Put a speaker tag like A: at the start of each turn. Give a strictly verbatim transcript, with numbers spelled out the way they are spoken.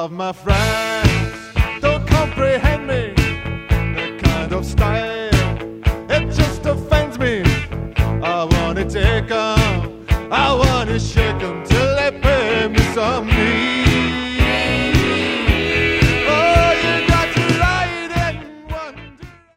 A: of my friends don't comprehend me. The kind of style, it just offends me. I wanna take 'em, I wanna shake 'em too.